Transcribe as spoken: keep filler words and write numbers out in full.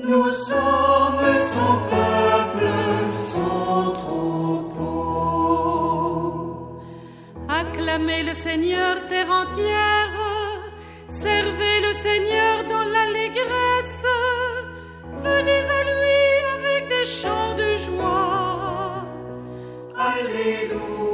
Nous sommes son peuple, son troupeau. Acclamez le Seigneur, terre entière. Servez le Seigneur dans l'allégresse. Venez à lui avec des chants de joie. Alléluia.